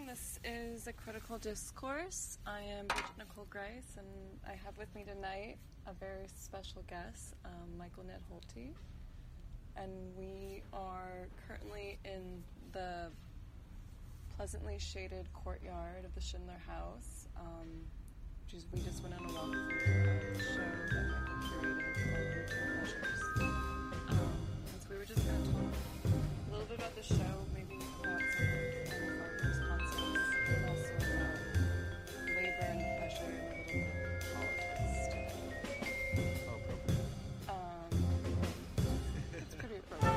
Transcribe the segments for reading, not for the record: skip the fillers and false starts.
This is a Critical Discourse. I am Bridget Nicole Grice, and I have with me tonight a very special guest, Michael Ned Holty. And we are currently in the pleasantly shaded courtyard of the Schindler House. We just went on a walk through the show that Michael curated called Routine Pleasures. And so we were just going to talk a little bit about the show, maybe about some of Farber's concepts, and also about labor and pleasure and a little bit of politics. It's pretty appropriate.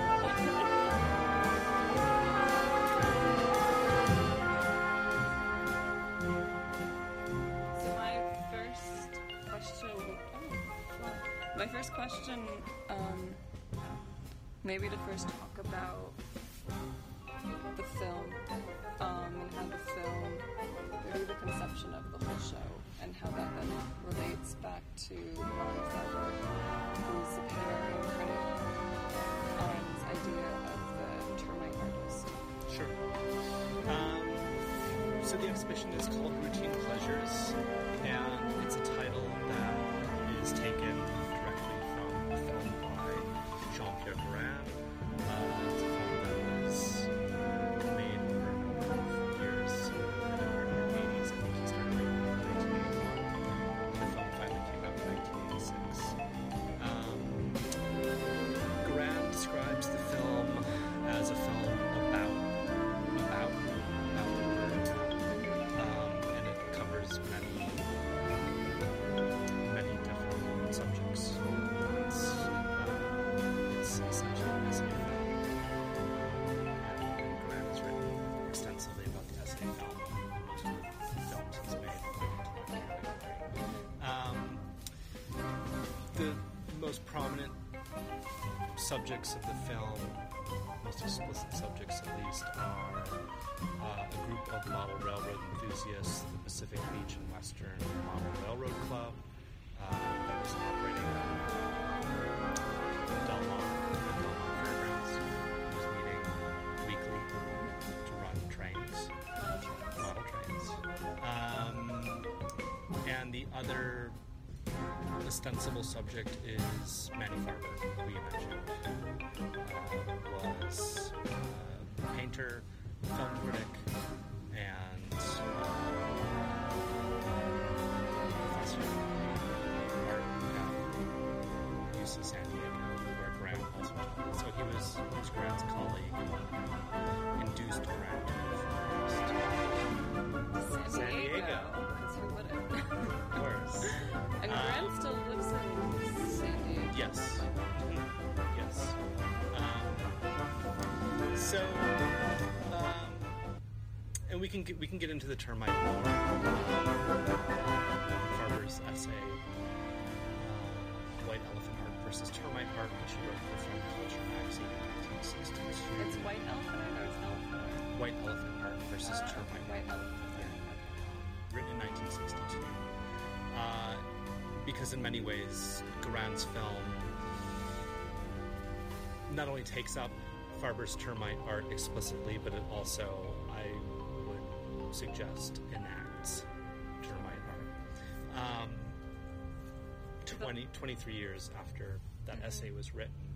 My first question, maybe to first talk about the film, and how the film, maybe the conception of the whole show, and how that then relates back to Ron Farber, who's a painter and critic, and his idea of the termite artist. Sure. So the exhibition is called Routine Pleasures, and it's a title that is taken directly from a film by Jean-Pierre Garand. It's a film that was made over a number of years in the early 80s. I think he started making it in 1981. The film finally came out in 1986. Garand describes the film as a film about the bird, and it covers many different subjects. It's essentially an essay film. And Garand has written extensively about the essay film. Most of the films he's made. The most prominent subjects of the film, most explicit subjects at least, are a group of model railroad enthusiasts, the Pacific Beach and Western Model Railroad Club, that was operating Delmont Fairgrounds, was meeting weekly to run model trains. And the other ostensible subject is Manny Farber, who you mentioned, was a painter, film critic, and professor of art at UC San Diego, where Garand also taught. So he was Garand's colleague, induced Garand to San Diego. Because who wouldn't? Of course. And Garand still lives in San Diego. Yes. Yes. And we can get into the termite more. Farber's essay, White Elephant Art versus Termite Art, which he wrote for Film Culture magazine in 1962. It's White Elephant Art or it's Elephant Art? White Elephant Art versus Termite White Art. Elephant. Yeah. Written in 1962. Because in many ways, Garand's film not only takes up Farber's termite art explicitly, but it also, I would suggest, enacts termite art. 23 years after that essay was written.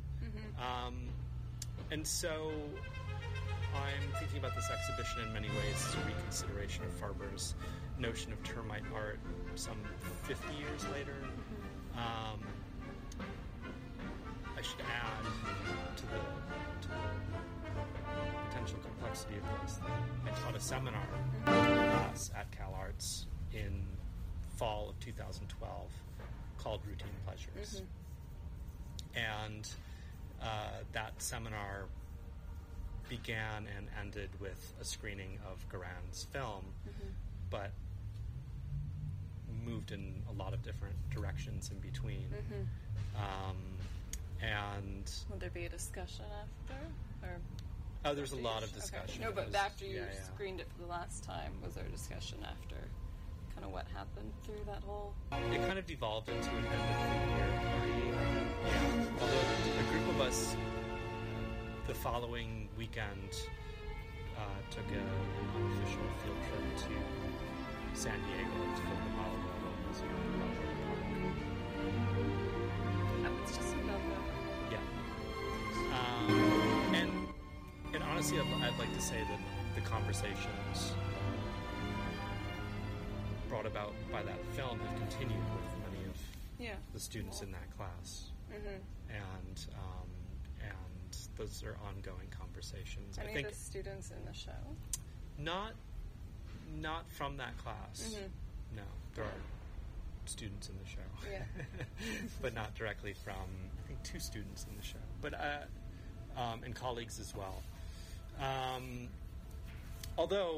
And so I'm thinking about this exhibition in many ways as a reconsideration of Farber's notion of termite art some 50 years later. I should add to the potential complexity of this that I taught a seminar class at CalArts in fall of 2012 called Routine Pleasures. And that seminar began and ended with a screening of Garand's film, but moved in a lot of different directions in between. And will there be a discussion after? Or there's a lot of discussion. Okay. No, but after you screened it for the last time, was there a discussion after kind of what happened through that whole... It kind of devolved into an end of the year party. Although a group of us the following weekend took an unofficial field trip to San Diego to film the Model Railroad Museum in Railroad Park. Oh, it's just about that. Yeah. And honestly, I'd like to say that the conversations brought about by that film have continued with many of the students in that class. Mm-hmm. And those are ongoing conversations. Any I think of the students in the show? Not from that class. Mm-hmm. No, there are students in the show. Yeah. But not directly from, I think, 2 students in the show. But and colleagues as well. Although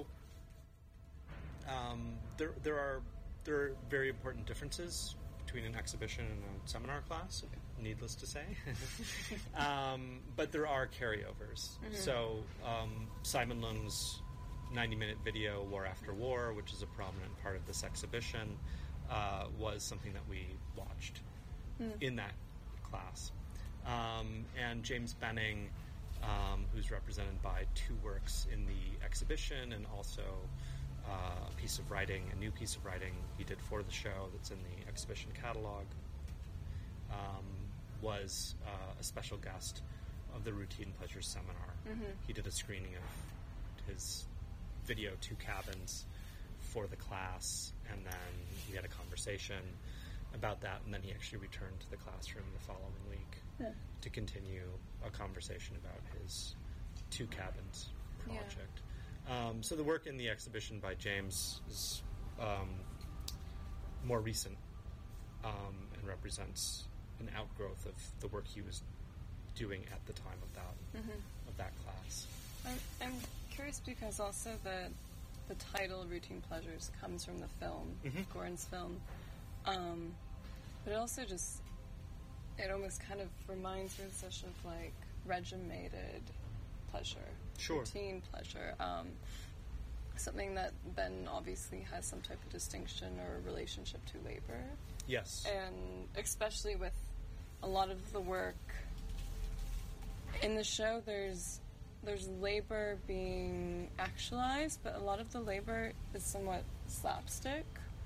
there are very important differences between an exhibition and a seminar class, needless to say. But there are carryovers. Mm-hmm. So Simon Leung's 90-minute video, War After War, which is a prominent part of this exhibition, was something that we watched in that class. And James Benning, who's represented by 2 works in the exhibition and also a new piece of writing he did for the show that's in the exhibition catalog, was a special guest of the Routine Pleasures seminar. Mm-hmm. He did a screening of his video, 2 Cabins, for the class, and then we had a conversation about that, and then he actually returned to the classroom the following week to continue a conversation about his 2 Cabins project. So the work in the exhibition by James is more recent and represents an outgrowth of the work he was doing at the time of that class. I'm curious because also the title Routine Pleasures comes from the film, Goran's film, but it also it almost kind of reminds me of such of like regimented pleasure, routine pleasure, something that then obviously has some type of distinction or relationship to labor. Yes. And especially with a lot of the work in the show, there's labor being actualized, but a lot of the labor is somewhat slapstick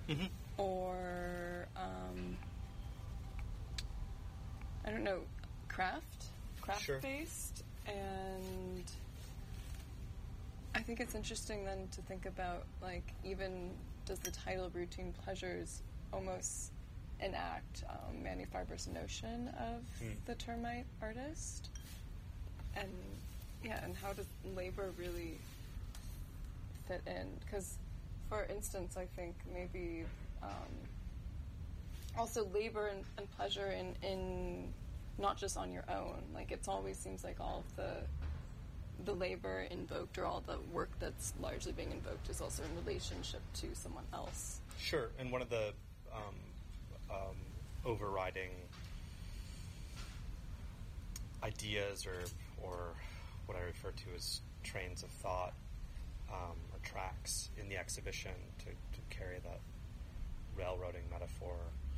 or I don't know, craft-based, and I think it's interesting then to think about, like, even does the title Routine Pleasures almost enact Manny Farber's notion of the termite artist? And how does labor really fit in? Because, for instance, I think maybe also labor and pleasure in not just on your own. Like, it always seems like all of the labor invoked or all the work that's largely being invoked is also in relationship to someone else. Sure, and one of the overriding ideas or what I refer to as trains of thought or tracks in the exhibition to carry that railroading metaphor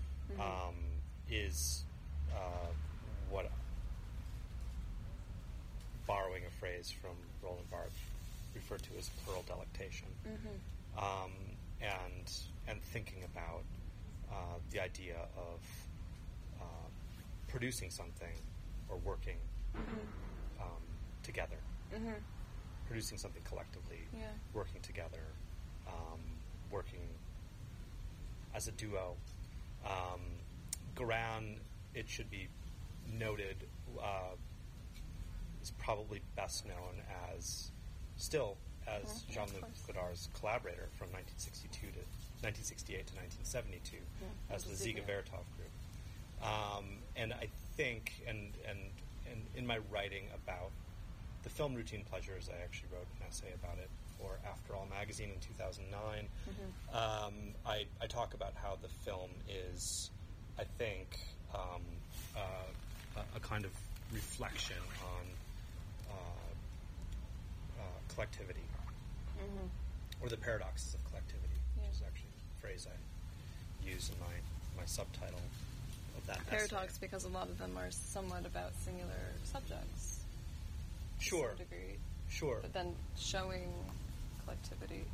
is what, borrowing a phrase from Roland Barthes, referred to as pearl delectation, and thinking about the idea of producing something or working together, producing something collectively, working together, working as a duo. Goran, it should be noted, is probably best known as Jean-Luc Godard's collaborator from 1968 to 1972 as the Ziga Vertov group. And I think, and in my writing about the film Routine Pleasures, I actually wrote an essay about it for After All magazine in 2009. I talk about how the film is, I think, a kind of reflection on collectivity, or the paradoxes of collectivity, which is actually a phrase I use in my subtitle of that paradox essay. Because a lot of them are somewhat about singular subjects. Sure. To some degree. Sure. But then showing collectivity.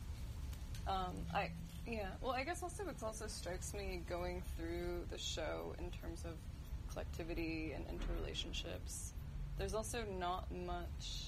I guess also it also strikes me going through the show in terms of collectivity and interrelationships. There's also not much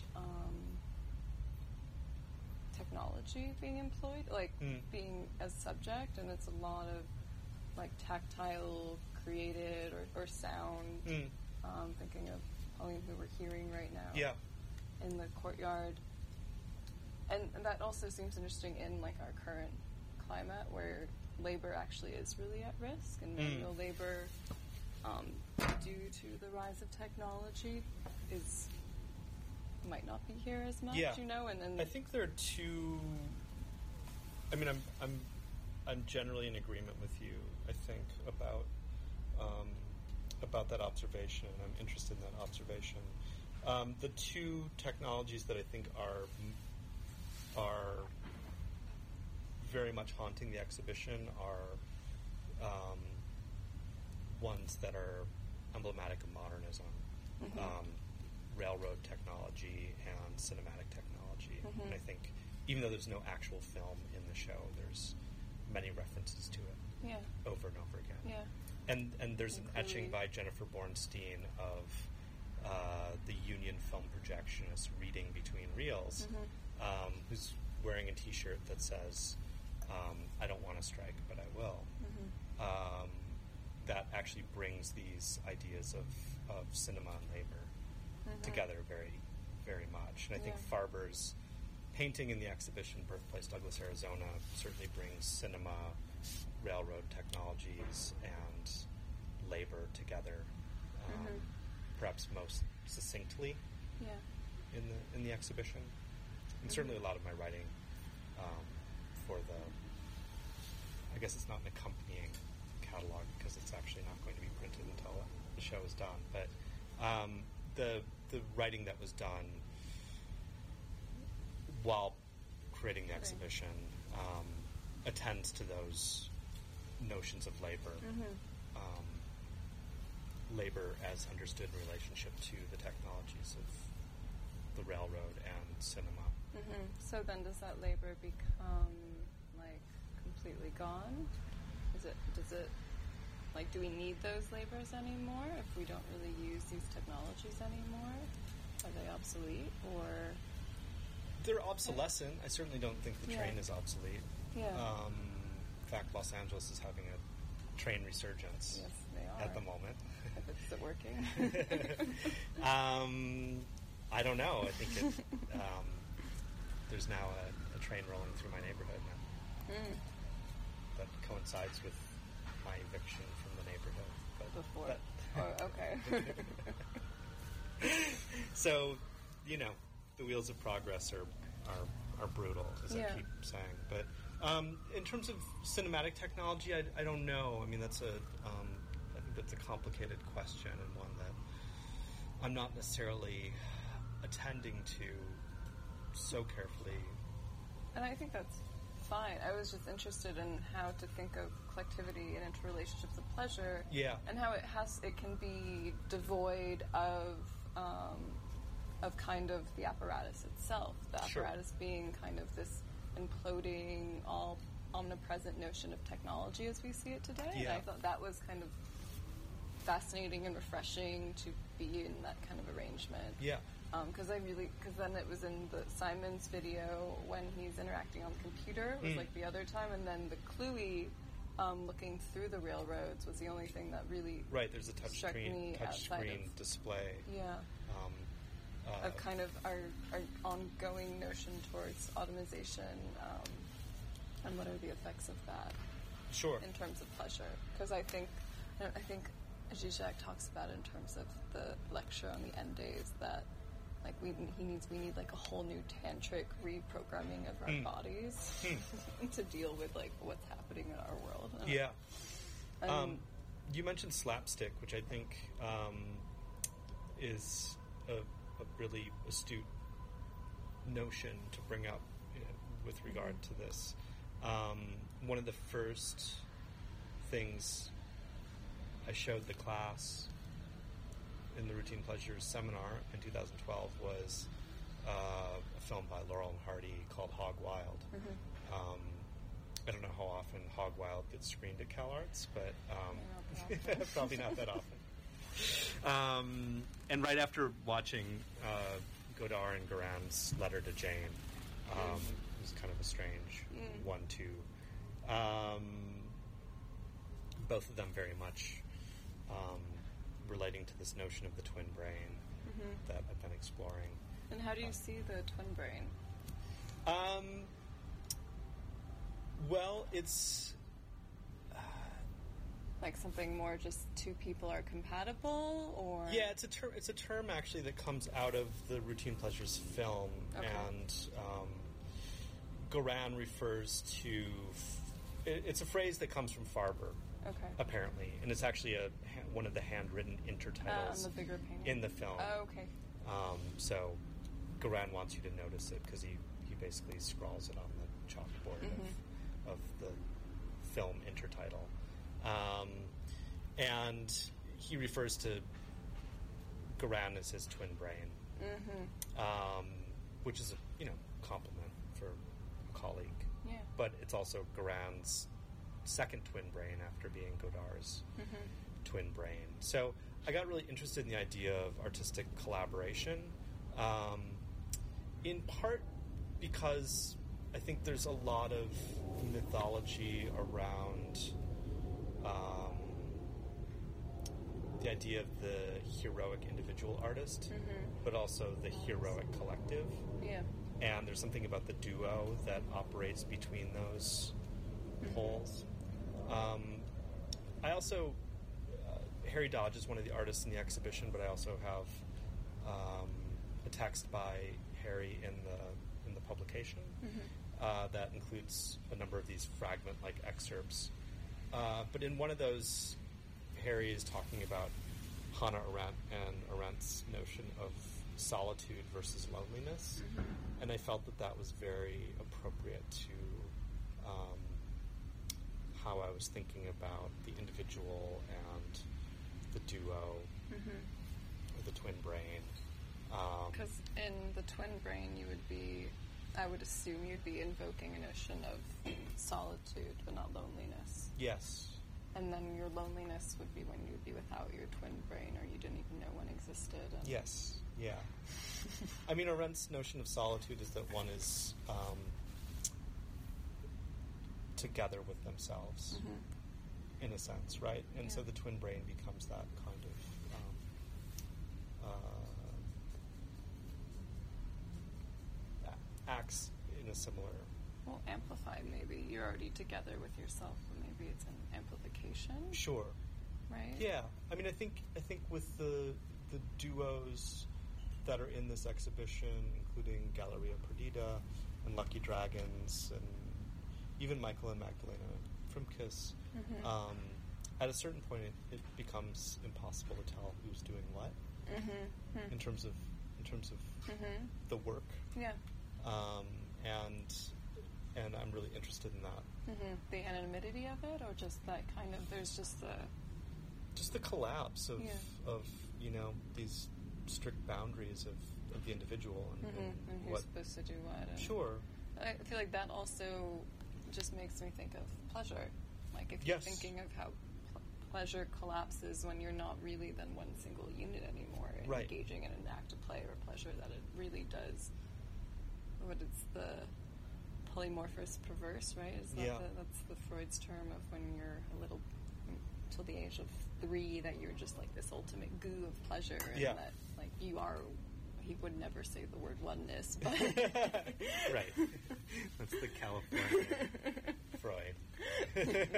technology being employed, being as subject, and it's a lot of like tactile, created, or sound. Thinking of Pauline, who we're hearing right now, in the courtyard, and that also seems interesting in like our current climate, where labor actually is really at risk, and manual labor, due to the rise of technology, might not be here as much. And I think there are two. I mean, I'm generally in agreement with you. I think about that observation, and I'm interested in that observation. The two technologies that I think are very much haunting the exhibition are ones that are emblematic of modernism, railroad technology and cinematic technology. And I think even though there's no actual film in the show, there's many references to it over and over again. And there's an etching by Jennifer Bornstein of the Union film projectionist reading between reels, who's wearing a T-shirt that says, I don't want to strike, but I will. That actually brings these ideas of cinema and labor together very, very much. And I think Farber's painting in the exhibition, Birthplace Douglas, Arizona, certainly brings cinema, railroad technologies, and labor together, perhaps most succinctly in the exhibition. And certainly a lot of my writing I guess it's not an accompanying catalog because it's actually not going to be printed until the show is done. But the writing that was done while creating the exhibition attends to those notions of labor. Labor as understood in relationship to the technologies of the railroad and cinema. So then does that labor become like completely gone? Does it like, do we need those labors anymore if we don't really use these technologies anymore? Are they obsolete, or? They're obsolescent. I certainly don't think the train is obsolete. In fact, Los Angeles is having a train resurgence. Yes, they are. At the moment. Is it working? I don't know. I think there's now a train rolling through my neighborhood now. That coincides with my eviction from the neighborhood. Okay. So, the wheels of progress are brutal, as I keep saying. But in terms of cinematic technology, I don't know. I mean, I think that's a complicated question, and one that I'm not necessarily attending to so carefully. And I think that's fine. I was just interested in how to think of collectivity and interrelationships of pleasure, and how it can be devoid of kind of the apparatus itself. The apparatus being kind of this imploding, all omnipresent notion of technology as we see it today. And I thought that was kind of fascinating and refreshing to be in that kind of arrangement. Because then it was in the Simon's video when he's interacting on the computer, was like the other time, and then the Cluey looking through the railroads was the only thing that really there's a touch screen display. Of kind of our ongoing notion towards automation, and what are the effects of that? In terms of pleasure, because I think Zizek talks about it in terms of the lecture on the end days that like we need like a whole new tantric reprogramming of our bodies to deal with like what's happening in our world. You mentioned slapstick, which I think is a really astute notion to bring up with regard to this. One of the first things I showed the class in the Routine Pleasures seminar in 2012 was a film by Laurel and Hardy called Hog Wild. I don't know how often Hog Wild gets screened at CalArts, but probably not that often. And right after watching Godard and Garand's Letter to Jane, it was kind of a strange 1-2. Both of them very much relating to this notion of the twin brain that I've been exploring. And how do you see the twin brain? Well, it's like something more just two people are compatible, or it's a term. It's a term actually that comes out of the Routine Pleasures film, and Garand refers to. It's a phrase that comes from Farber, apparently, and it's actually one of the handwritten intertitles the bigger painting in the film. Oh, okay. So Garand wants you to notice it because he basically scrawls it on the chalkboard of the film intertitle. And he refers to Garand as his twin brain, which is a compliment for a colleague. Yeah. But it's also Garand's second twin brain after being Godard's twin brain. So I got really interested in the idea of artistic collaboration, in part because I think there's a lot of mythology around the idea of the heroic individual artist, but also the heroic collective. Yeah. And there's something about the duo that operates between those poles. I also, Harry Dodge is one of the artists in the exhibition, but I also have a text by Harry in the publication that includes a number of these fragment-like excerpts. But in one of those, Harry is talking about Hannah Arendt and Arendt's notion of solitude versus loneliness, and I felt that was very appropriate to how I was thinking about the individual and the duo, or the twin brain. Because in the twin brain, I would assume you'd be invoking a notion of solitude, but not loneliness. Yes. And then your loneliness would be when you'd be without your twin brain, or you didn't even know one existed. Yes, yeah. I mean, Arendt's notion of solitude is that one is together with themselves, in a sense, right? And so the twin brain becomes that kind of acts in a similar... Well, amplified, maybe. You're already together with yourself, but maybe it's an amplification? Sure. Right? Yeah. I mean, I think with the duos that are in this exhibition, including Galleria Perdida and Lucky Dragons, and even Michael and Magdalena from KISS, at a certain point it becomes impossible to tell who's doing what in terms of the work. Yeah. And I'm really interested in that. The anonymity of it, or just that kind of, there's just the collapse of these strict boundaries of the individual and who's supposed to do what. And sure. I feel like that also just makes me think of pleasure. Like if you're thinking of how pleasure collapses when you're not really then one single unit anymore, and engaging in an act of play or pleasure, that it really does. What is the polymorphous perverse, right? Is that that's the Freud's term of when you're a little till the age of 3, that you're just like this ultimate goo of pleasure, and that like you are. He would never say the word oneness, but right. That's the California Freud.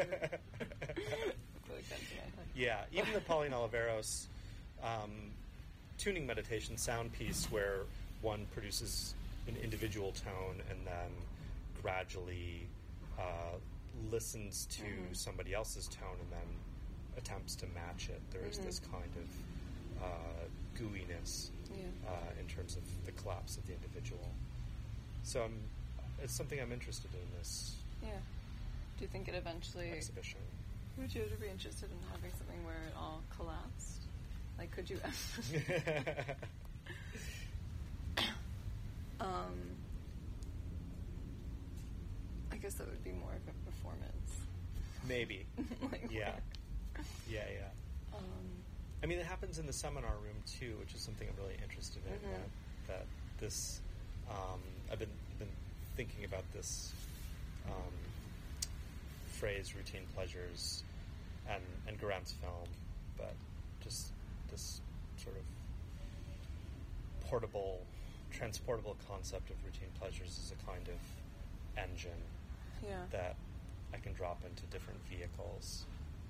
Yeah, even the Pauline Oliveros tuning meditation sound piece, where one produces an individual tone and then gradually listens to somebody else's tone and then attempts to match it. There is this kind of gooiness in terms of the collapse of the individual. So it's something I'm interested in this. Yeah. Do you think it eventually... exhibition. Would you ever be interested in having something where it all collapsed? Like, could you ever... I guess that would be more of a performance. Maybe. Like, Yeah. Yeah. I mean, it happens in the seminar room too, which is something I'm really interested in. That this, I've been thinking about this phrase, routine pleasures, and Graham's film, but just this sort of portable, transportable concept of routine pleasures is a kind of engine that I can drop into different vehicles.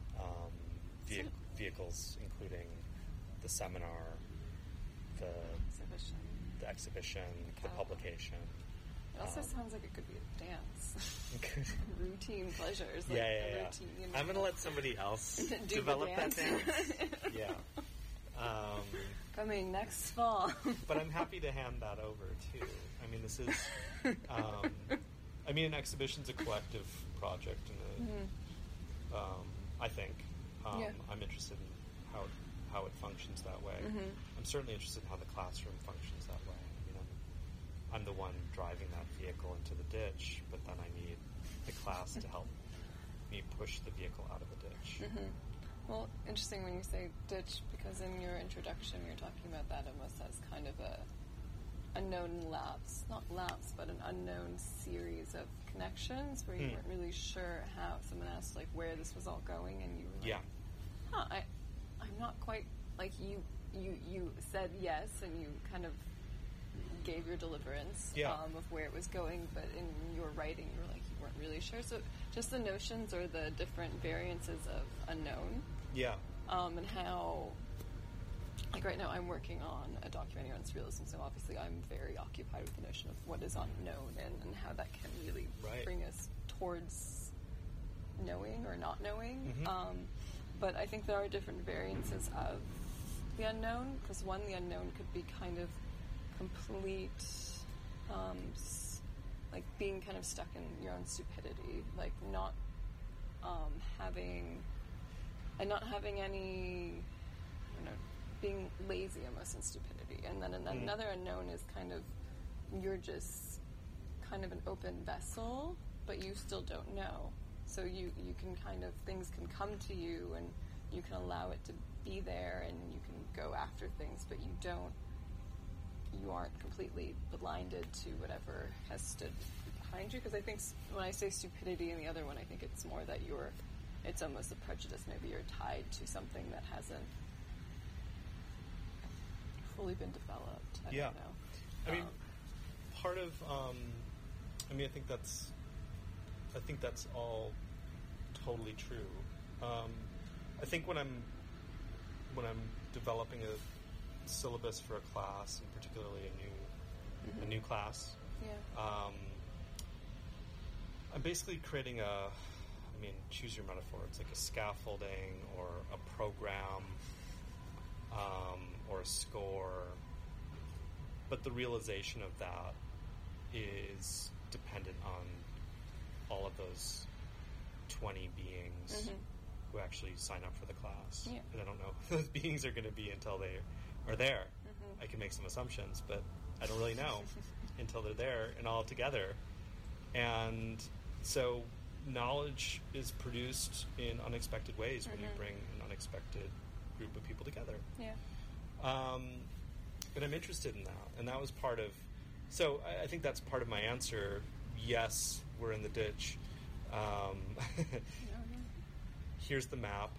Vehicles including the seminar, the exhibition, the publication. It also sounds like it could be a dance. Routine pleasures. Like routine, I'm going to let somebody else develop that dance. Yeah. Coming next fall. But I'm happy to hand that over too. I mean, this is. An exhibition's a collective project, and I think I'm interested in how it functions that way. I'm certainly interested in how the classroom functions that way. I mean, I'm the one driving that vehicle into the ditch, but then I need the class to help me push the vehicle out of the ditch. Well, interesting when you say ditch, because in your introduction you're talking about that almost as kind of a unknown lapse, not lapse, but an unknown series of connections where you weren't really sure how. Someone asked like where this was all going, and you were like, I'm not quite, like you said yes, and you kind of gave your deliverance of where it was going, but in your writing you were like you weren't really sure. So just the notions or the different variances of unknown, and how, like right now I'm working on a documentary on surrealism, so obviously I'm very occupied with the notion of what is unknown and how that can really bring us towards knowing or not knowing. But I think there are different variances of the unknown, because one, the unknown could be kind of complete, like being kind of stuck in your own stupidity, like not having any, being lazy almost in stupidity. And then another unknown is kind of, you're just kind of an open vessel, but you still don't know. So you can kind of, things can come to you and you can allow it to be there and you can go after things, but you aren't completely blinded to whatever has stood behind you. Because I think when I say stupidity and the other one, I think it's more that it's almost a prejudice. Maybe you're tied to something that hasn't fully been developed. I don't know. I mean, part of, I think that's all totally true. I think when I'm developing a syllabus for a class, and particularly a new class, I'm basically creating choose your metaphor. It's like a scaffolding or a program or a score, but the realization of that is dependent on all of those 20 beings who actually sign up for the class. And I don't know who those beings are going to be until they are there. I can make some assumptions, but I don't really know until they're there and all together. And so knowledge is produced in unexpected ways when you bring an unexpected group of people together. And I'm interested in that. And that was part of... So I think that's part of my answer. Yes, we're in the ditch. Here's the map.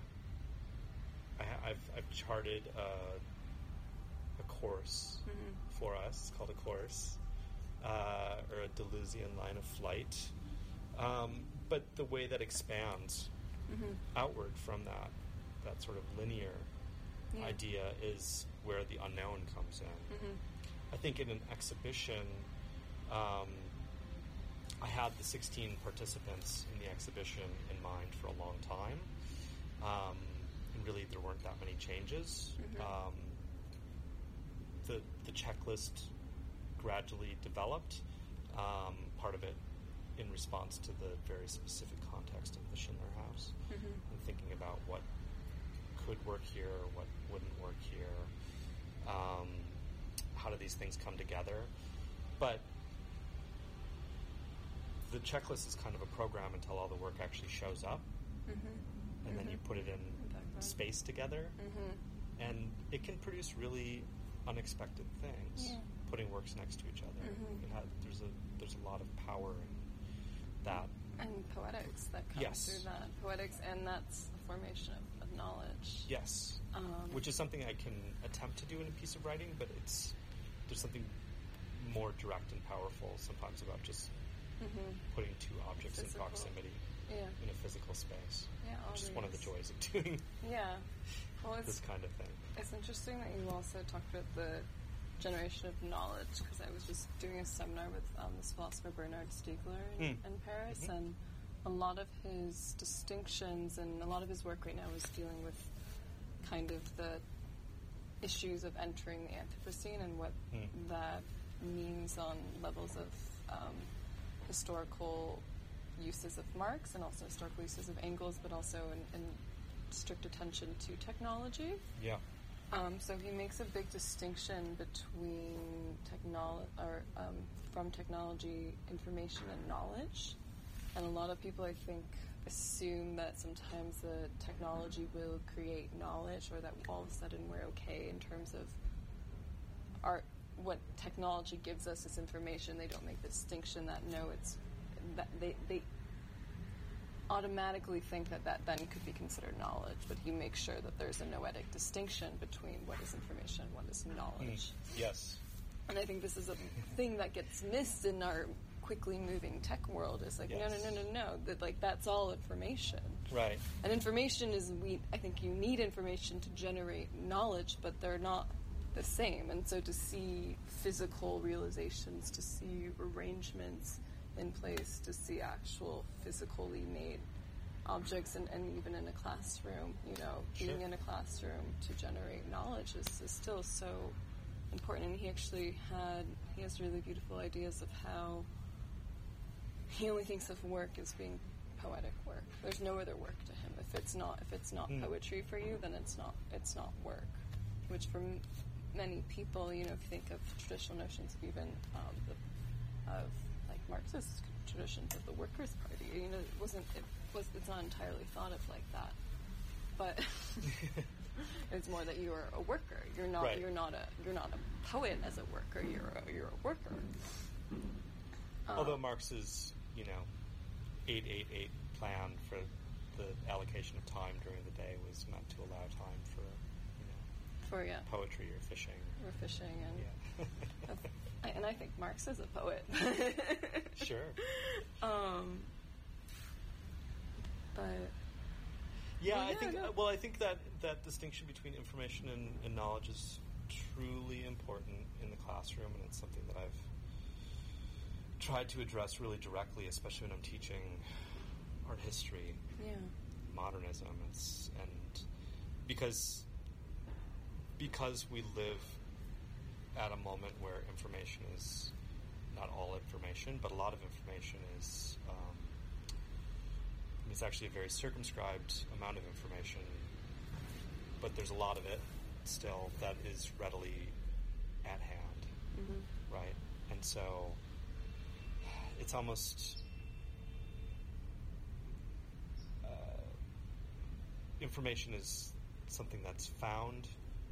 I've charted a course for us. It's called a course, or a Deleuzian line of flight. But the way that expands outward from that sort of linear idea is where the unknown comes in. I think in an exhibition, I had the 16 participants in the exhibition in mind for a long time. And really there weren't that many changes. The checklist gradually developed, part of it in response to the very specific context of the Schindler House, and thinking about what could work here, what wouldn't work here, how do these things come together. but the checklist is kind of a program until all the work actually shows up, and then you put it in space together, and it can produce really unexpected things. Putting works next to each other, there's a lot of power in that, and poetics that comes through that. Poetics, and that's the formation of knowledge. Yes, which is something I can attempt to do in a piece of writing, but there's something more direct and powerful sometimes about just putting two objects in proximity in a physical space. Which is one of the joys of doing this kind of thing. It's interesting that you also talked about the generation of knowledge, because I was just doing a seminar with this philosopher Bernard Stiegler in Paris, and a lot of his distinctions and a lot of his work right now is dealing with kind of the issues of entering the Anthropocene and what that means on levels of historical uses of Marx and also historical uses of Engels, but also in strict attention to technology. So he makes a big distinction between from technology, information, and knowledge. And a lot of people, I think, assume that sometimes the technology will create knowledge, or that all of a sudden we're okay in terms of what technology gives us is information. They don't make the distinction that it's that they automatically think that then could be considered knowledge, but he makes sure that there's a noetic distinction between what is information and what is knowledge. Yes. And I think this is a thing that gets missed in our quickly moving tech world. Is like, no, that that's all information. Right. And information is, I think you need information to generate knowledge, but they're not the same. And so to see physical realizations, to see arrangements in place, to see actual physically made objects, and even in a classroom, being in a classroom to generate knowledge is still so important. And he has really beautiful ideas of how he only thinks of work as being poetic work. There's no other work to him. If it's not poetry for you, then it's not work. Which for many people, if you think of traditional notions of even of like Marxist traditions of the Workers' Party, it's not entirely thought of like that. But it's more that you're a worker. You're not a poet as a worker. You're a worker. Although Marx's 888 plan for the allocation of time during the day was meant to allow time for poetry or fishing. And I think Marx is a poet. Sure. I think that distinction between information and knowledge is truly important in the classroom, and it's something that I've tried to address really directly, especially when I'm teaching art history, modernism, and because we live at a moment where information is not all information, but a lot of information is it's actually a very circumscribed amount of information, but there's a lot of it still that is readily at hand, right? And so it's almost information is something that's found,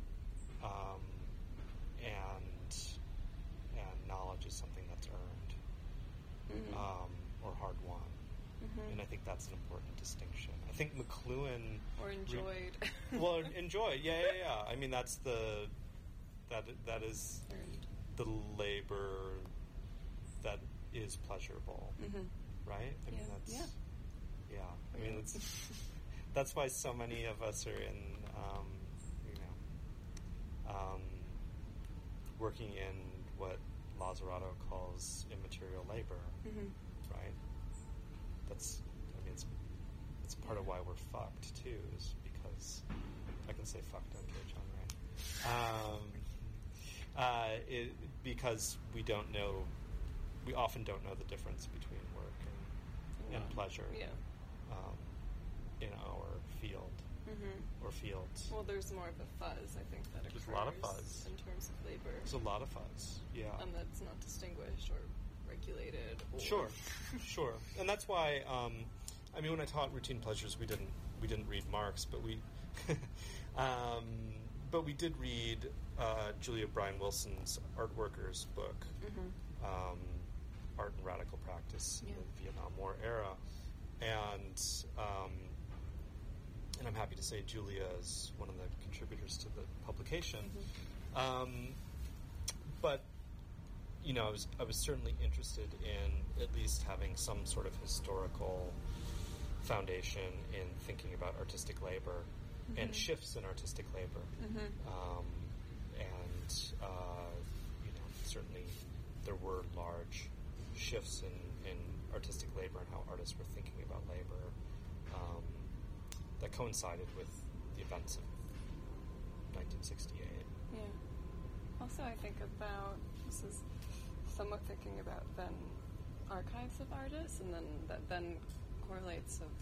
and knowledge is something that's earned, or hard won. And I think that's an important distinction. I think McLuhan... Or enjoyed. Enjoyed, yeah. I mean, that is the labor that is pleasurable, right? I mean, that's... Yeah. I mean, that's why so many of us are in, working in what Lazzarato calls immaterial labor, right? It's part of why we're fucked too, is because I can say fucked, okay, John, right? Because we often don't know the difference between work and pleasure in our field or fields. Well, there's more of a fuzz, I think, that occurs a lot of fuzz in terms of labor. labor. There's a lot of fuzz, yeah. And that's not distinguished or regulated. Or Sure. And that's why, I mean, when I taught Routine Pleasures, we didn't read Marx, but we did read Julia Bryan Wilson's Art Workers book, Art and Radical Practice in the Vietnam War era, and I'm happy to say Julia is one of the contributors to the publication. But you know, I was certainly interested in at least having some sort of historical foundation in thinking about artistic labor and shifts in artistic labor. You know, certainly there were large shifts in artistic labor and how artists were thinking about labor that coincided with the events of 1968. Yeah. Also, I think about, this is somewhat thinking about then archives of artists, and then that then correlates of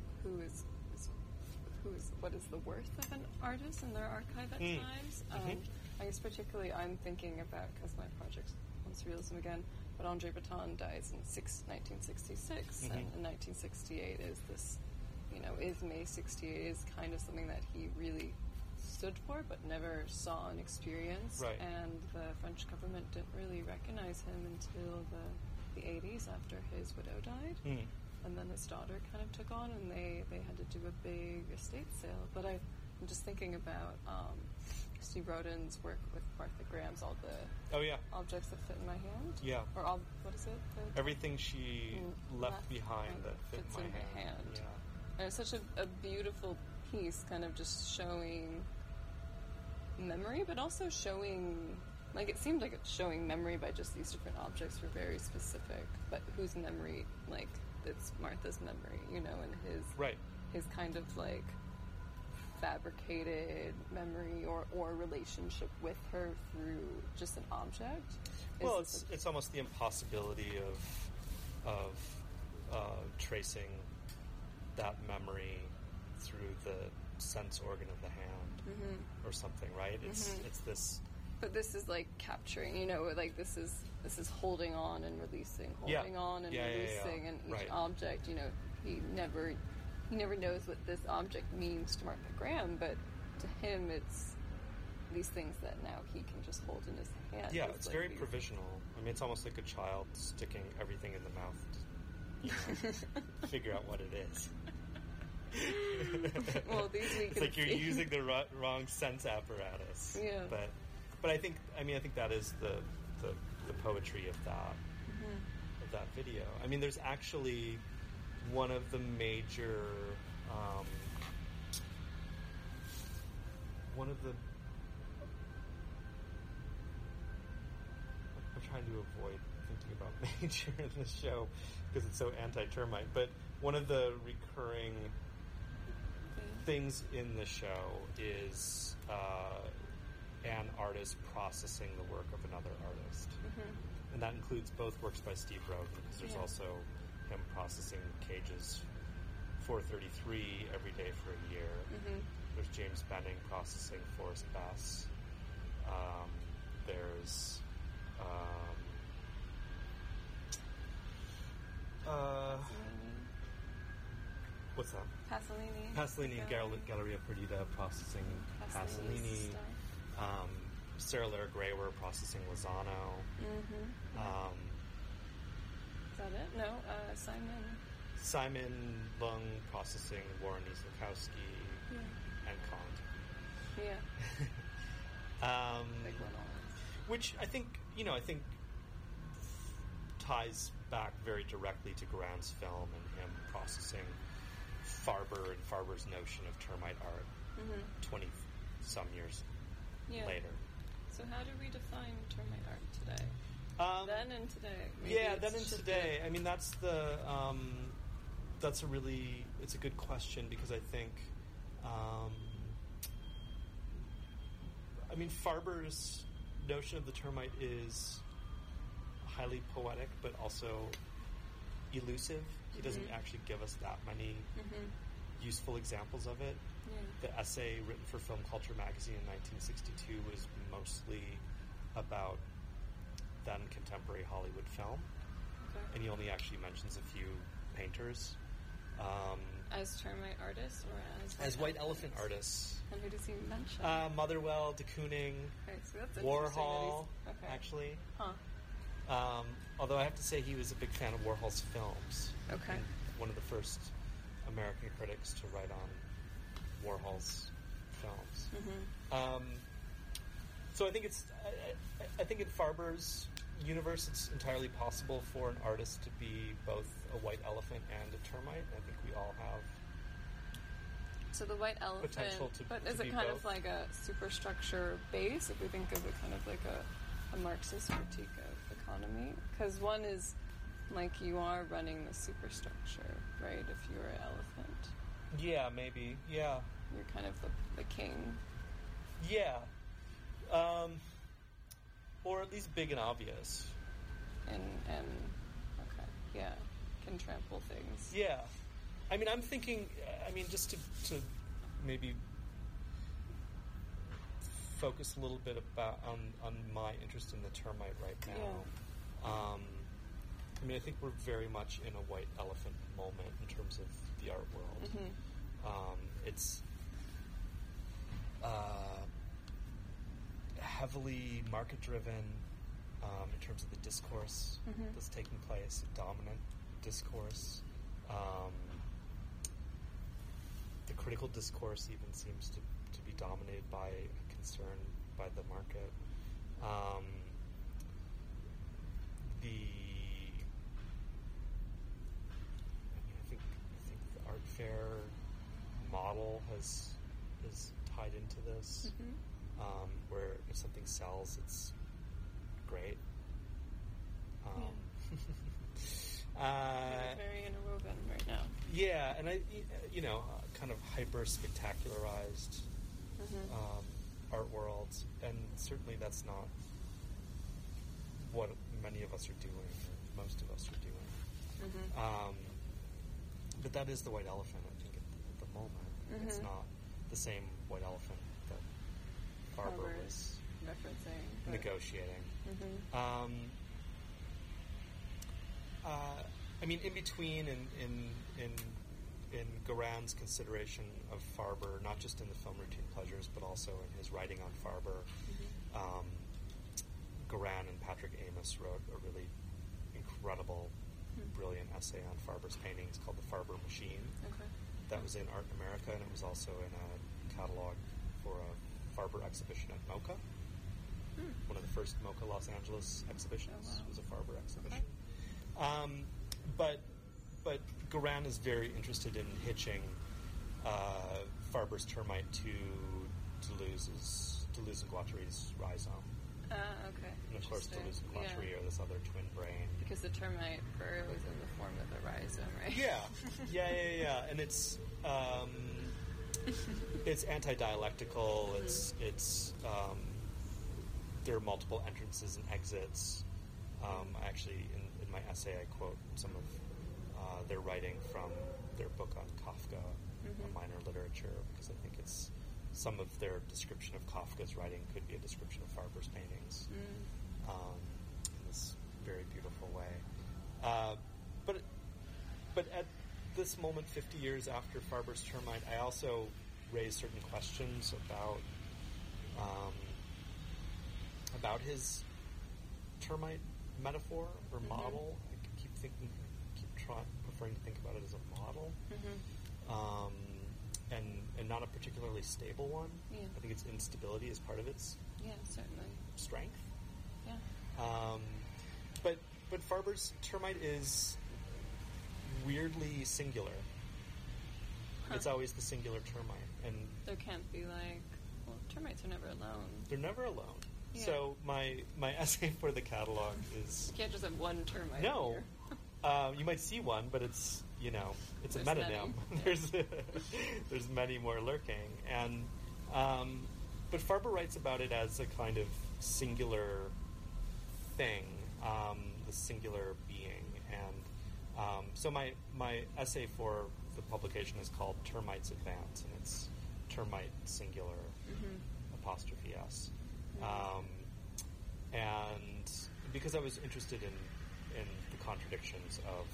what is the worth of an artist in their archive at times. I guess particularly I'm thinking about, because my project's on Surrealism again, but Andre Breton dies in 1966, and in 1968 is this, you know, is May 68 is kind of something that he really stood for, but never saw and experienced. Right. And the French government didn't really recognize him until the 80s after his widow died. And then his daughter kind of took on, and they had to do a big estate sale. But I'm just thinking about Steve Rodin's work with Martha Graham's, all the objects that fit in my hand. Yeah. Or all, what is it? Everything she left behind that fits in my hand. Yeah. And it's such a beautiful piece, kind of just showing memory, but also showing, like, it seemed like it's showing memory by just these different objects were very specific, but whose memory, like, it's Martha's memory, you know, and his kind of, like, fabricated memory or relationship with her through just an object. Well, it's almost the impossibility of tracing that memory through the sense organ of the hand or something, right? It's this. But this is like capturing, you know, like this is holding on and releasing, on and releasing, and each object, you know, he never knows what this object means to Martha Graham, but to him it's these things that now he can just hold in his hand. Yeah, it's like very provisional. I mean, it's almost like a child sticking everything in the mouth to figure out what it is. Well, it's like you're using the wrong sense apparatus. Yeah. But I think that is the poetry of that video. I mean, there's actually one of the major I'm trying to avoid thinking about major in this show because it's so anti-termite, but one of the recurring things in the show is an artist processing the work of another artist. And that includes both works by Steve Rodin, because there's also him processing Cage's 433 every day for a year. There's James Benning processing Forrest Bass. There's what's that? Pasolini, Galleria Perdita processing Pasolini. Sarah Lara Grawer processing Lozano. Is that it? No, Simon Lung processing Warren Niezlakowski and Kant. Big one on. Which I think ties back very directly to Grant's film and him processing Farber and Farber's notion of termite art 20-some years later. So how do we define termite art today? Then and today. Then and today. I mean, that's it's a good question, because I think, Farber's notion of the termite is highly poetic, but also elusive. He doesn't actually give us that many useful examples of it. The essay written for Film Culture magazine in 1962 was mostly about then contemporary Hollywood film, Okay. and he only actually mentions a few painters. As termite artists or As white elephant artists. And who does he mention? Motherwell, de Kooning, Okay, so that's interesting Warhol, that he's- okay. actually. Huh. Although I have to say he was a big fan of Warhol's films. Okay. And one of the first American critics to write on Warhol's films. Mm-hmm. So I think I think in Farber's universe, it's entirely possible for an artist to be both a white elephant and a termite. I think we all have. So the white elephant, Potential but to is be it kind both. of like a superstructure base? If we think of it kind of like a Marxist critique of economy, because one is like you are running the superstructure, right? If you're an elephant, Yeah, maybe. Yeah. you're kind of the king. Yeah. Or at least big and obvious. And okay, yeah, can trample things. Yeah. I mean, I'm thinking, just to maybe focus a little bit on my interest in the termite right now. I think we're very much in a white elephant moment in terms of the art world. Mm-hmm. It's heavily market-driven in terms of the discourse that's taking place, dominant discourse. The critical discourse even seems to be dominated by a concern by the market. I think the art fair model is tied into this, where if something sells, it's great. Very interwoven right now. Yeah, and kind of hyper spectacularized art worlds, and certainly that's not what many of us are doing, or most of us are doing. But that is the white elephant, I think, at the moment. It's not the same white elephant that Farber was referencing, negotiating. In between in Garan's consideration of Farber, not just in the film Routine Pleasures, but also in his writing on Farber, Garan and Patrick Amos wrote a really incredible, brilliant essay on Farber's paintings called The Farber Machine. Okay. That was in Art in America, and it was also in a catalog for a Farber exhibition at MoCA. One of the first MoCA Los Angeles exhibitions was a Farber exhibition. Okay. But Garan is very interested in hitching Farber's termite to Deleuze and Guattari's rhizome. Okay. And of course, Deleuze and Interesting. Guattari are this other twin brain. Because the termite fur was in the form of the rhizome, right? Yeah. And it's anti-dialectical. It's there are multiple entrances and exits. Actually, in my essay, I quote some of their writing from their book on Kafka, on minor literature, because I think it's some of their description of Kafka's writing could be a description of Farber's paintings in this very beautiful way. But at this moment, 50 years after Farber's termite, I also raised certain questions about his termite metaphor or model. I keep preferring to think about it as a model, and not a particularly stable one. Yeah. I think its instability is part of its Certainly. strength. Yeah. But Farber's termite is weirdly singular. It's always the singular termite, and There can't be termites are never alone. they're never alone. Yeah. So my essay for the catalog is You can't just have one termite. no. Here. You might see one, but it's it's There's a metonym. many. There's many more lurking, and but Farber writes about it as a kind of singular thing, the singular being, and so my essay for the publication is called Termites Advance, and it's termite singular apostrophe S. because I was interested in the contradictions of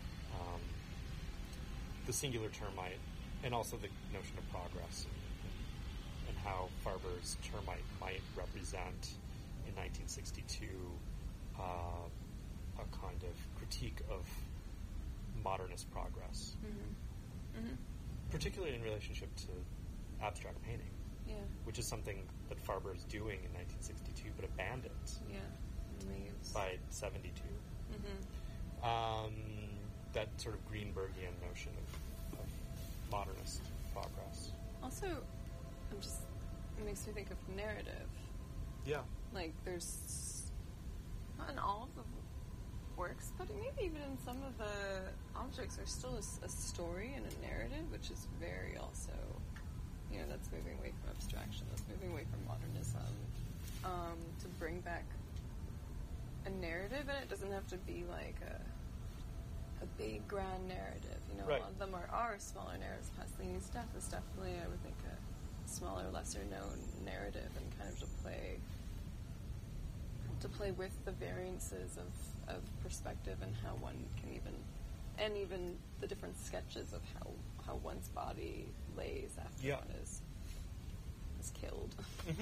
the singular termite and also the notion of progress and how Farber's termite might represent in 1962 a kind of critique of modernist progress, particularly in relationship to abstract painting, which is something that Farber is doing in 1962 but abandons by 72. That sort of Greenbergian notion of modernist progress. Also, it makes me think of narrative. Yeah. Like, there's, not in all of the works, but maybe even in some of the objects, there's still a story and a narrative, which is very also, that's moving away from abstraction, that's moving away from modernism, to bring back a narrative, and it doesn't have to be like a big, grand narrative. Right. A lot of them are smaller narratives. Pasolini's Death is definitely, I would think, a smaller, lesser-known narrative, and kind of to play with the variances of perspective and how one can even the different sketches of how one's body lays after one is killed.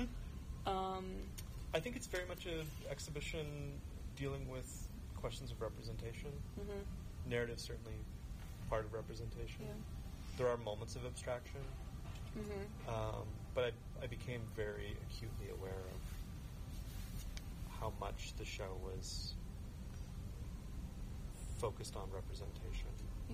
I think it's very much an exhibition dealing with questions of representation. Narrative certainly part of representation. Yeah. There are moments of abstraction, but I became very acutely aware of how much the show was focused on representation. Yeah.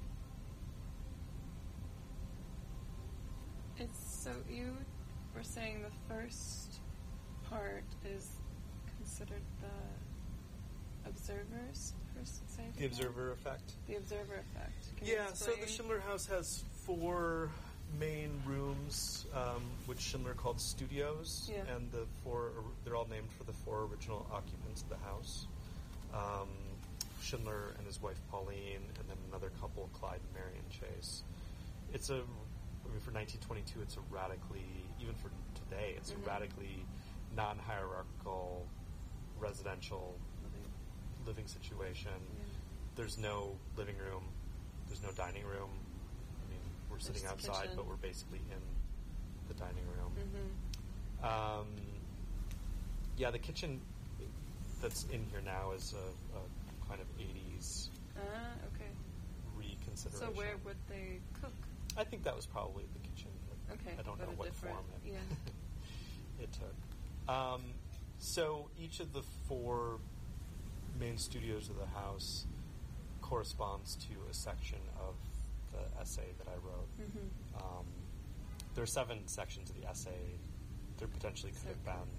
So you were saying the first part is considered the observer's first say? The observer effect. The observer effect. Can you So explain? the Schindler House has 4 main rooms, which Schindler called studios, and they're all named for the 4 original occupants of the house. Schindler and his wife Pauline, and then another couple, Clyde and Marion Chase. For 1922, it's a radically, even for today, it's a radically non-hierarchical residential living situation. There's no living room, there's no dining room. We're sitting outside, kitchen. but we're basically in the dining room. The kitchen that's in here now is a kind of 80s reconsideration. So where would they cook? I think that was probably the kitchen. I don't know what form it took. So each of the 4 main studios of the house corresponds to a section of the essay that I wrote. There are 7 sections of the essay. There potentially could have been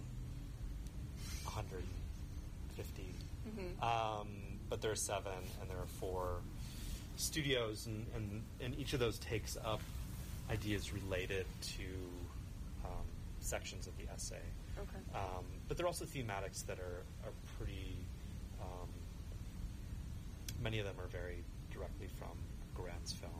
150. But there are 7, and there are 4 studios, and each of those takes up ideas related to sections of the essay. But there are also thematics that are pretty... many of them are very directly from Garand's film.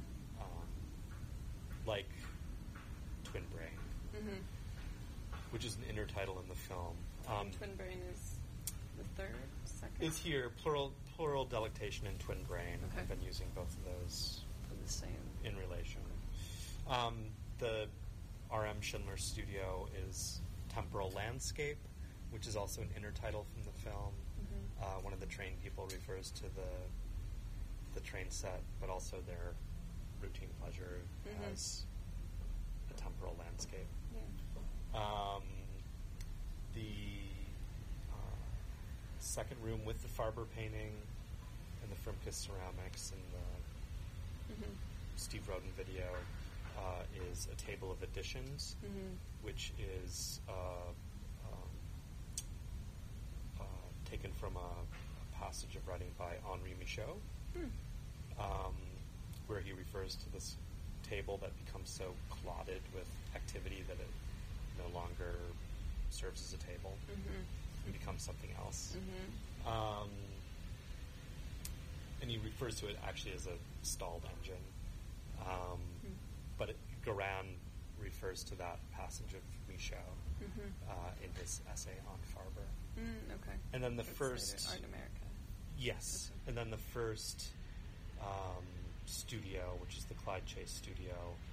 Like Twin Brain, which is an intertitle in the film. Twin Brain is the second? It's here, plural delectation and Twin Brain. I've been using both of those the same in relation. The R.M. Schindler studio is Temporal Landscape, which is also an intertitle from the film. One of the train people refers to the train set, but also their routine pleasure as the temporal landscape. The second room with the Farber painting and the Firmkist ceramics and the Steve Roden video is a table of additions, which is taken from a passage of writing by Henri Michaud, where he refers to this table that becomes so clotted with activity that it no longer serves as a table and becomes something else. And he refers to it actually as a stalled engine. But Garand refers to that passage of Michaud in his essay on Farber. Okay. And then the It's first... Art in America. Yes. And then the first studio, which is the Clyde Chase studio,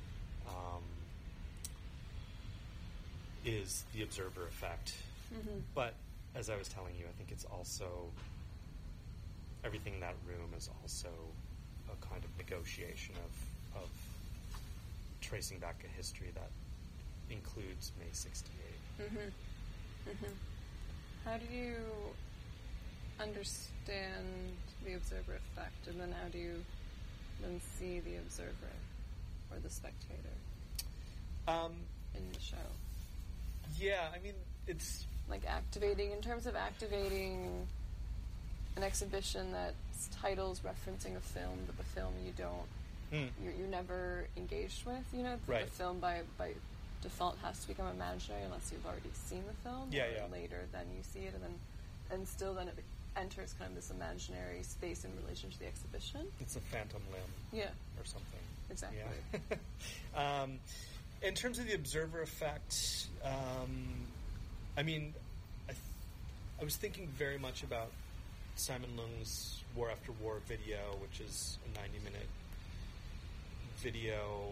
is the Observer Effect. Mm-hmm. But, as I was telling you, I think it's also... Everything in that room is also a kind of negotiation of tracing back a history that includes May 68. Mm-hmm. Mm-hmm. How do you understand the Observer Effect, and then how do you then see the observer or the spectator in the show? Yeah, I mean, it's... Like in terms of activating an exhibition that's titles referencing a film, but the film you don't, you're never engaged with, you know? Right. The film by default has to become imaginary unless you've already seen the film. Yeah, or yeah. later then you see it, and still then it enters kind of this imaginary space in relation to the exhibition. It's a phantom limb. Yeah. Or something. Exactly. Yeah. In terms of the Observer Effect, I mean, I was thinking very much about Simon Leung's War After War video, which is a 90-minute video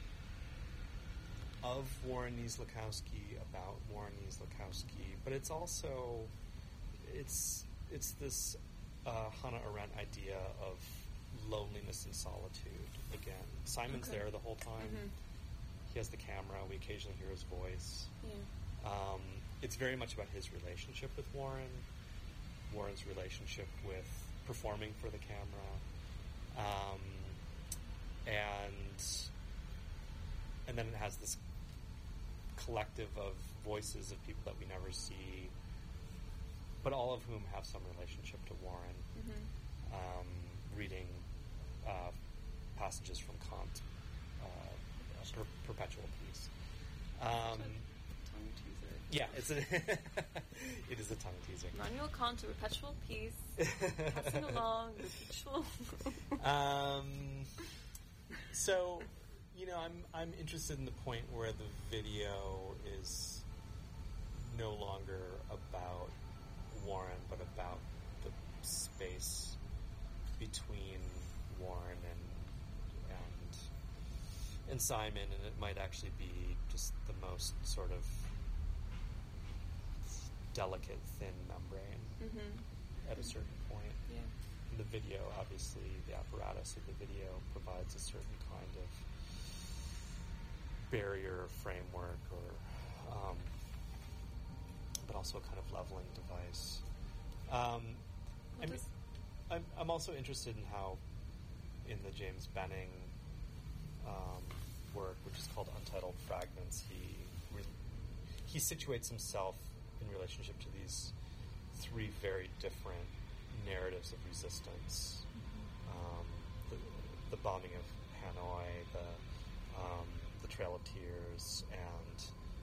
of Warren Niezlakowski, about Warren Niezlakowski, but it's also, it's this Hannah Arendt idea of loneliness and solitude again. Simon's Okay. there the whole time. Mm-hmm. He has the camera. We occasionally hear his voice. Yeah. It's very much about his relationship with Warren, Warren's relationship with performing for the camera, and then it has this collective of voices of people that we never see, but all of whom have some relationship to Warren. Mm-hmm. Reading passages from Kant, Perpetual Peace. Tongue teaser. Yeah, it is a tongue teaser. Immanuel Kant to Perpetual Peace, passing along the perpetual. So, you know, I'm interested in the point where the video is no longer about Warren, but about the space between Warren and Simon, and it might actually be just the most sort of delicate, thin membrane at a certain point. Yeah. In the video, obviously, the apparatus of the video provides a certain kind of barrier framework, or but also a kind of leveling device. I'm also interested in how, in the James Benning work, which is called Untitled Fragments, he situates himself in relationship to these three very different narratives of resistance. The bombing of Hanoi, the Trail of Tears, and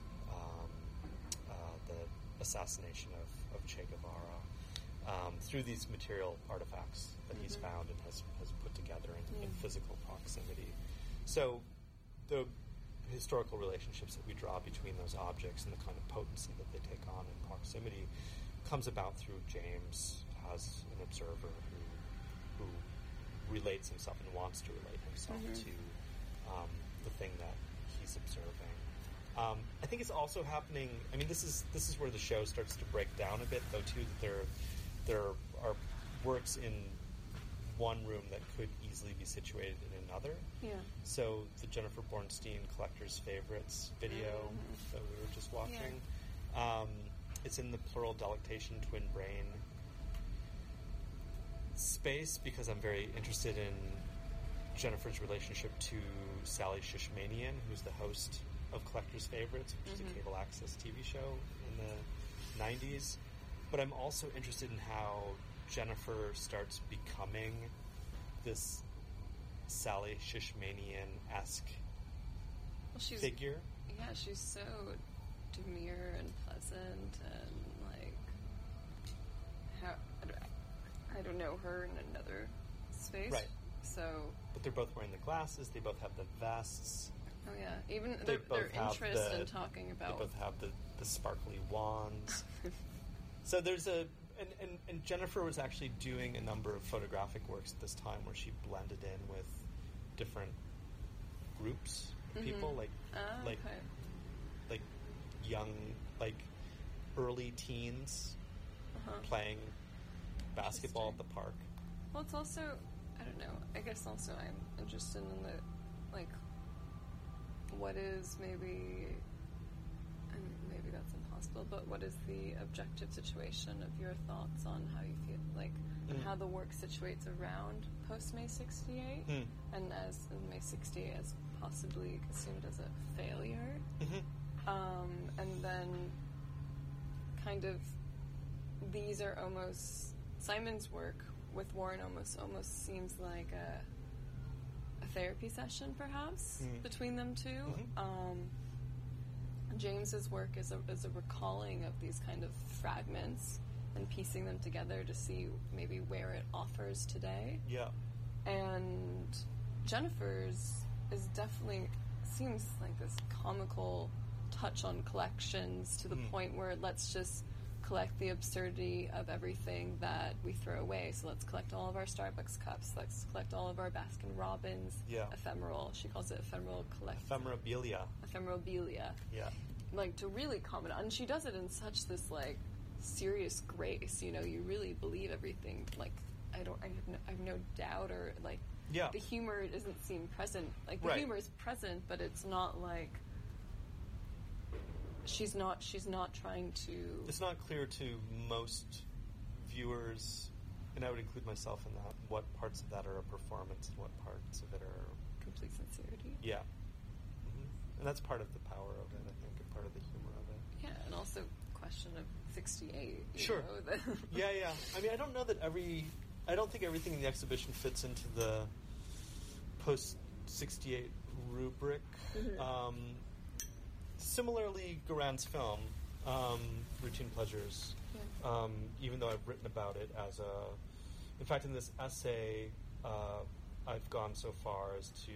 the assassination of Che Guevara, through these material artifacts that he's found and has put together in physical proximity. So the historical relationships that we draw between those objects and the kind of potency that they take on in proximity comes about through James as an observer who relates himself and wants to relate himself to the thing that he's observing. I think it's also happening. I mean, this is where the show starts to break down a bit, though, too. That there are works in one room that could easily be situated in another. Yeah. So the Jennifer Bornstein Collector's Favorites video that we were just watching, it's in the plural delectation twin brain space, because I'm very interested in Jennifer's relationship to Sally Shishmanian, who's the host of Collector's Favorites, which is a cable access TV show in the 90s. But I'm also interested in how Jennifer starts becoming this Sally Shishmanian-esque figure. Yeah, she's so demure and pleasant, and I don't know her in another space. Right. So. But they're both wearing the glasses. They both have the vests. Oh yeah, even They their both have interest in talking about. They both have the sparkly wands. So there's and Jennifer was actually doing a number of photographic works at this time where she blended in with different groups of people, like like young, like early teens playing basketball at the park. Well, it's also, I don't know, I guess also I'm interested in the, like, what is maybe, and maybe that's impossible, but what is the objective situation of your thoughts on how you feel, like, and how the work situates around post-May 68, and as May 68 as possibly assumed as a failure, and then kind of these are almost, Simon's work with Warren almost seems like a therapy session, perhaps, between them two. James's work is a recalling of these kind of fragments and piecing them together to see maybe where it offers today. Yeah. And Jennifer's is definitely seems like this comical touch on collections to the point where let's just collect the absurdity of everything that we throw away. So let's collect all of our Starbucks cups. Let's collect all of our Baskin Robbins ephemeral. She calls it ephemeral collection. Ephemerabilia. Ephemerabilia. Yeah. Like, to really comment on, and she does it in such this, like, serious grace. You know, you really believe everything. Like, I have no doubt, or like, the humor doesn't seem present. Like, the humor is present, but it's not like she's not trying to. It's not clear to most viewers, and I would include myself in that, what parts of that are a performance and what parts of it are complete sincerity. Yeah. And that's part of the power of it, I think, and part of the humor of it. Yeah, and also question of 68. Sure. Yeah. I mean, I don't know that I don't think everything in the exhibition fits into the post-68 rubric. Similarly, Garand's film, Routine Pleasures, even though I've written about it as in fact, in this essay, I've gone so far as to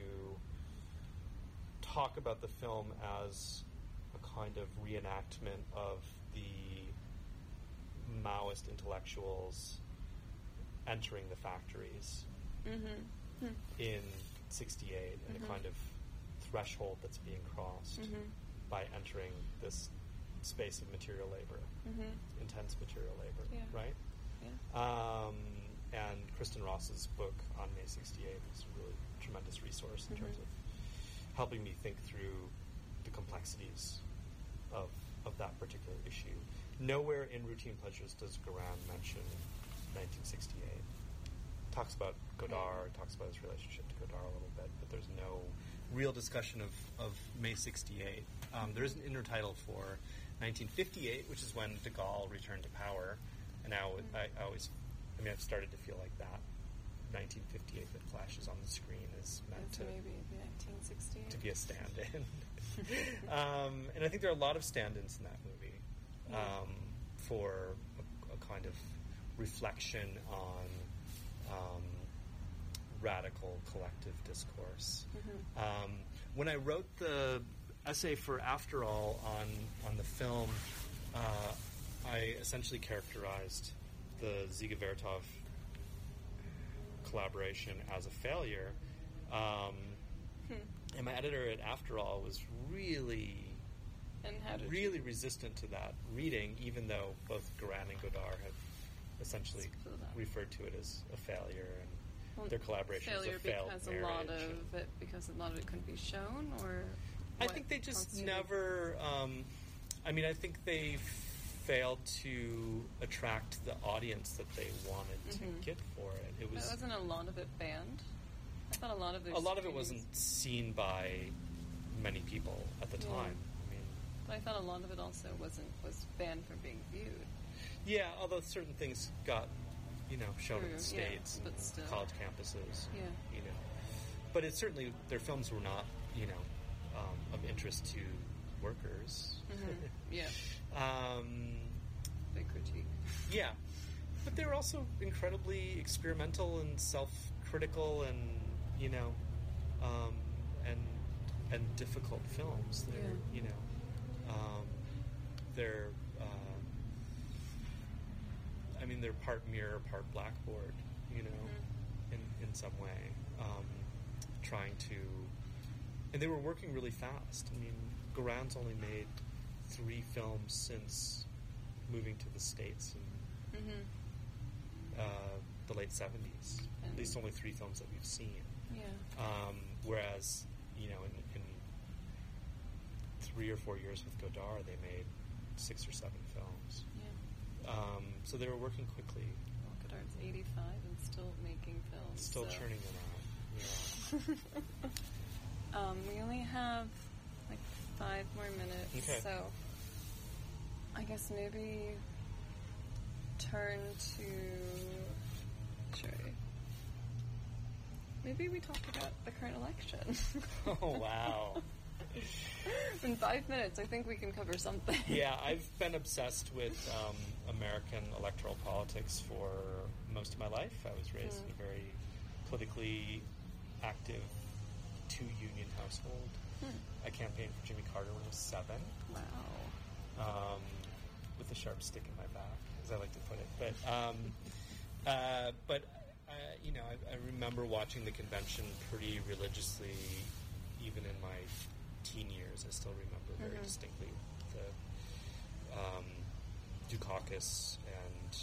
talk about the film as a kind of reenactment of the Maoist intellectuals entering the factories in 68, and a kind of threshold that's being crossed by entering this space of material labor, intense material labor, right? Yeah. And Kristen Ross's book on May 68 is a really tremendous resource in terms of helping me think through the complexities of that particular issue. Nowhere in Routine Pleasures does Garand mention 1968. Talks about Godard, talks about his relationship to Godard a little bit, but there's no real discussion of May 68. There is an intertitle for 1958, which is when de Gaulle returned to power, and now I've started to feel like that 1958 that flashes on the screen is meant to maybe 1968 to be a stand-in. And I think there are a lot of stand-ins in that movie for a kind of reflection on radical collective discourse. When I wrote the essay for After All on the film, I essentially characterized the Ziga Vertov collaboration as a failure. And my editor at After All was really resistant to that reading, even though both Garand and Godard have essentially referred to it as a failure, and their collaboration is a failed marriage. Because a lot of it couldn't be shown, or I think they just never. I think they failed to attract the audience that they wanted to get for it. But wasn't a lot of it banned? I thought a lot of it wasn't seen by many people at the time. But I thought a lot of it also was banned from being viewed. Yeah, although certain things got shown in the States, but still. College campuses. Yeah. But it's certainly their films were not of interest to workers. Yeah. Big critique. Yeah, but they were also incredibly experimental and self-critical, and and difficult films. They're mean, they're part mirror, part blackboard, you know, in some way, trying to, and they were working really fast. I mean, Garand's only made 3 films since moving to the States in the late 70s. At least only 3 films that we've seen. Yeah. Whereas, you know, in 3 or 4 years with Godard, they made 6 or 7 films. Yeah. So they were working quickly. Well, Godard's 85 and still making films. Still churning them out. Yeah. We only have like 5 more minutes, Okay. so I guess maybe turn to. Maybe we talk about the current election. Oh, wow. In 5 minutes, I think we can cover something. Yeah, I've been obsessed with American electoral politics for most of my life. I was raised in a very politically active 2-union household. I campaigned for Jimmy Carter when I was 7. Wow. With a sharp stick in my back, as I like to put it. But you know, I remember watching the convention pretty religiously, even in my teen years. I still remember very distinctly the Dukakis and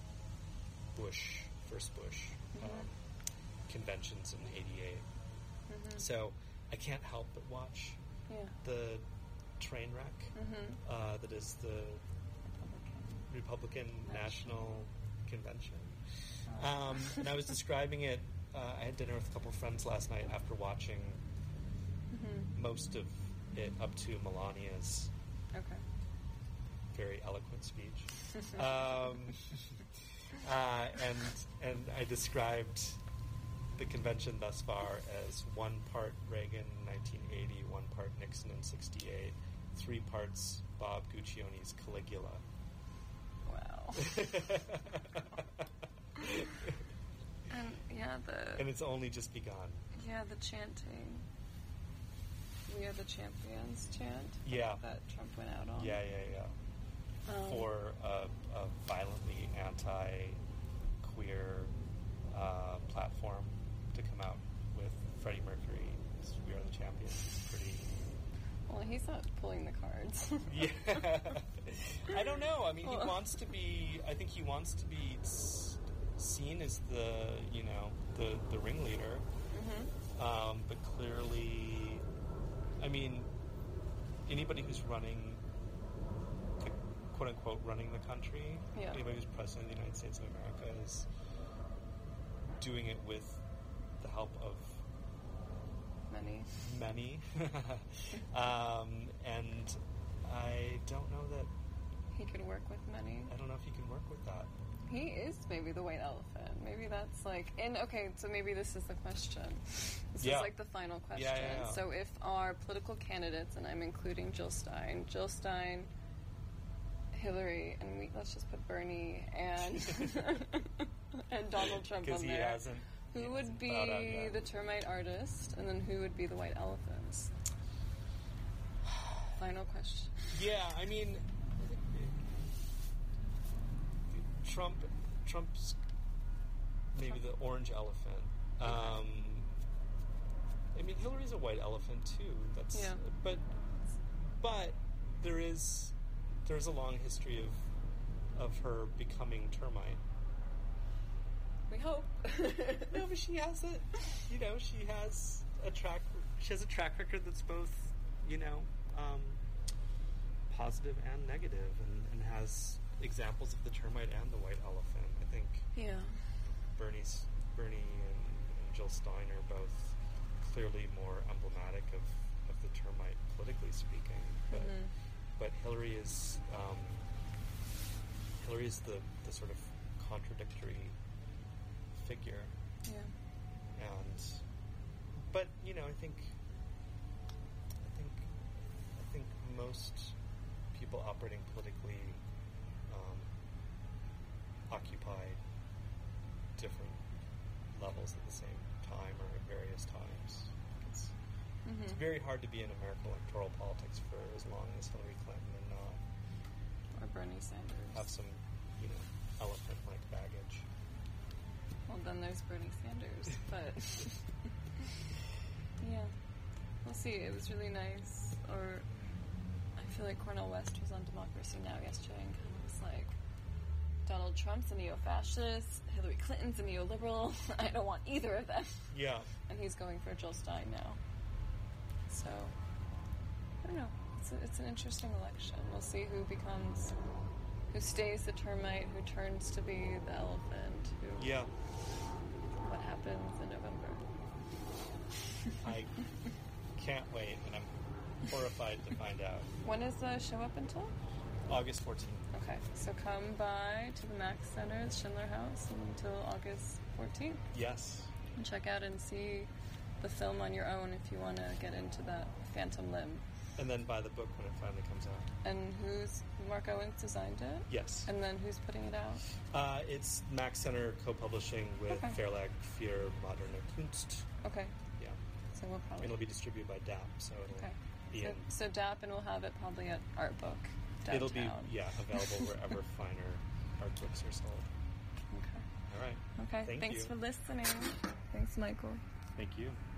first Bush conventions in '88. So I can't help but watch the train wreck that is the Republican National Convention. And I was describing it, I had dinner with a couple of friends last night after watching most of it up to Melania's very eloquent speech. And I described the convention thus far as 1 part Reagan in 1980, 1 part Nixon in 68, 3 parts Bob Guccioni's Caligula. Wow. And it's only just begun. Yeah, the chanting. We are the champions chant. Yeah. That Trump went out on. Yeah. For a violently anti-queer platform to come out with Freddie Mercury. We are the champions. It's pretty. Well, he's not pulling the cards. Yeah. I don't know. I mean, he wants to be. I think he wants to be seen as the ringleader. But clearly, I mean, anybody who's running, quote unquote, running the country, anybody who's president of the United States of America is doing it with the help of many. And I don't know that he can work with many. I don't know if he can work with that. He is maybe the white elephant. Maybe that's like... so maybe this is the question. This is like the final question. Yeah. So if our political candidates, and I'm including Jill Stein, Hillary, and let's just put Bernie and and Donald Trump on there. Who would be the termite artist, and then who would be the white elephants? Final question. Yeah, I mean... Trump's maybe the orange elephant. I mean, Hillary's a white elephant too. But there's a long history of her becoming termite. We hope. No, but she has it. You know, she has a track record that's both, positive and negative, and has examples of the termite and the white elephant. I think Bernie and Jill Stein are both clearly more emblematic of the termite, politically speaking. But Hillary is the sort of contradictory figure. Yeah. But I think most people operating politically occupy different levels at the same time or at various times. It's very hard to be in American electoral politics for as long as Hillary Clinton and not or Bernie Sanders have some elephant-like then there's Bernie Sanders. But yeah, we'll see. It was really nice. Or I feel like Cornel West was on Democracy Now! Yesterday and kind of was like, Donald Trump's a neo-fascist, Hillary Clinton's a neoliberal. I don't want either of them. Yeah. And he's going for Jill Stein now. So, I don't know. It's an interesting election. We'll see who stays the termite, who turns to be the elephant, what happens in November. I can't wait, and I'm horrified to find out. When is the show up until? August 14th. Okay, so come by to the Max Center, the Schindler House, until August 14th. Yes. And check out and see the film on your own if you want to get into that Phantom Limb. And then buy the book when it finally comes out. And Mark Owens designed it? Yes. And then who's putting it out? It's Max Center co-publishing with Verlag für Moderne Kunst. Okay. Yeah. So we'll probably... It'll be distributed by DAP, so it'll be in... So DAP, and we'll have it probably at Art Book downtown. It'll be, available wherever finer art books are sold. Okay. All right. Okay. Thanks for listening. Thanks, Michael. Thank you.